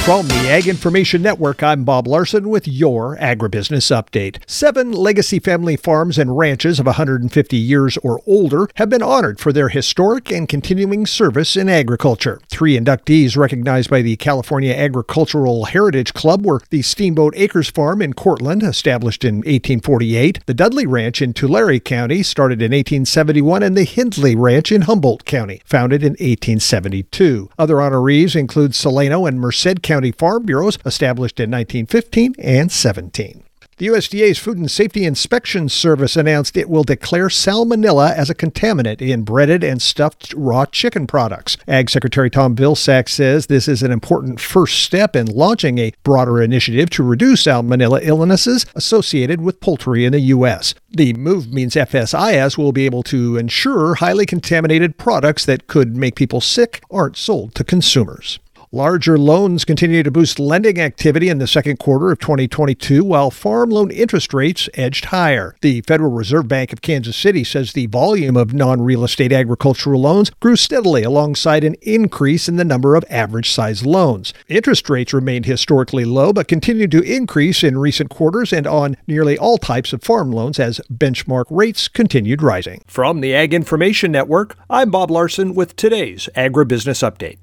From the Ag Information Network, I'm Bob Larson with your Agribusiness Update. 7 legacy family farms and ranches of 150 years or older have been honored for their historic and continuing service in agriculture. 3 inductees recognized by the California Agricultural Heritage Club were the Steamboat Acres Farm in Cortland, established in 1848, the Dudley Ranch in Tulare County, started in 1871, and the Hindley Ranch in Humboldt County, founded in 1872. Other honorees include Solano and Merced County Farm Bureaus, established in 1915 and 17. The USDA's Food and Safety Inspection Service announced it will declare salmonella as a contaminant in breaded and stuffed raw chicken products. Ag Secretary Tom Vilsack says this is an important first step in launching a broader initiative to reduce salmonella illnesses associated with poultry in the U.S. The move means FSIS will be able to ensure highly contaminated products that could make people sick aren't sold to consumers. Larger loans continue to boost lending activity in the second quarter of 2022, while farm loan interest rates edged higher. The Federal Reserve Bank of Kansas City says the volume of non-real estate agricultural loans grew steadily alongside an increase in the number of average-sized loans. Interest rates remained historically low, but continued to increase in recent quarters and on nearly all types of farm loans as benchmark rates continued rising. From the Ag Information Network, I'm Bob Larson with today's Agribusiness Update.